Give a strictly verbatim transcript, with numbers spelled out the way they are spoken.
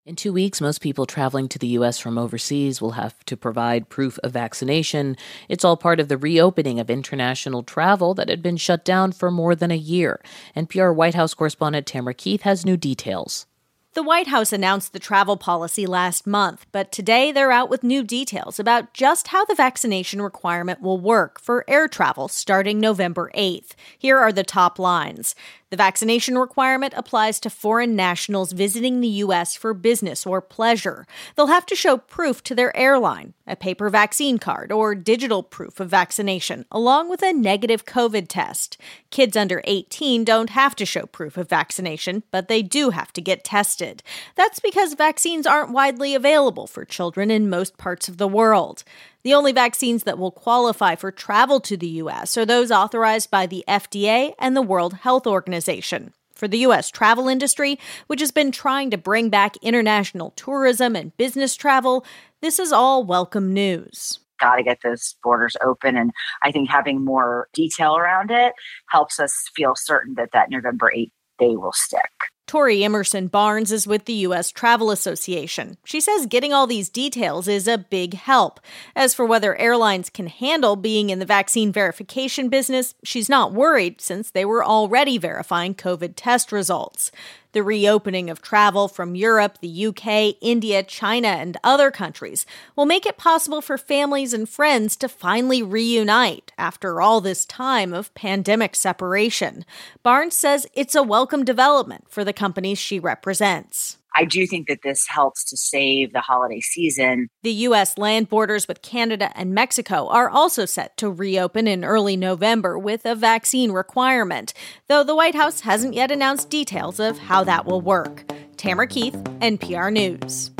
In two weeks, most people traveling to the U S from overseas will have to provide proof of vaccination. It's all part of the reopening of international travel that had been shut down for more than a year. N P R White House correspondent Tamara Keith has new details. The White House announced the travel policy last month, but today they're out with new details about just how the vaccination requirement will work for air travel starting November eighth. Here are the top lines. The vaccination requirement applies to foreign nationals visiting the U S for business or pleasure. They'll have to show proof to their airline, a paper vaccine card or digital proof of vaccination, along with a negative COVID test. Kids under eighteen don't have to show proof of vaccination, but they do have to get tested. That's because vaccines aren't widely available for children in most parts of the world. The only vaccines that will qualify for travel to the U S are those authorized by the F D A and the World Health Organization. For the U S travel industry, which has been trying to bring back international tourism and business travel, this is all welcome news. Got to get those borders open. And I think having more detail around it helps us feel certain that that November eighth day will stick. Tori Emerson Barnes is with the U S Travel Association. She says getting all these details is a big help. As for whether airlines can handle being in the vaccine verification business, she's not worried since they were already verifying COVID test results. The reopening of travel from Europe, the U K, India, China, and other countries will make it possible for families and friends to finally reunite after all this time of pandemic separation. Barnes says it's a welcome development for the companies she represents. I do think that this helps to save the holiday season. The U S land borders with Canada and Mexico are also set to reopen in early November with a vaccine requirement, though the White House hasn't yet announced details of how that will work. Tamara Keith, N P R News.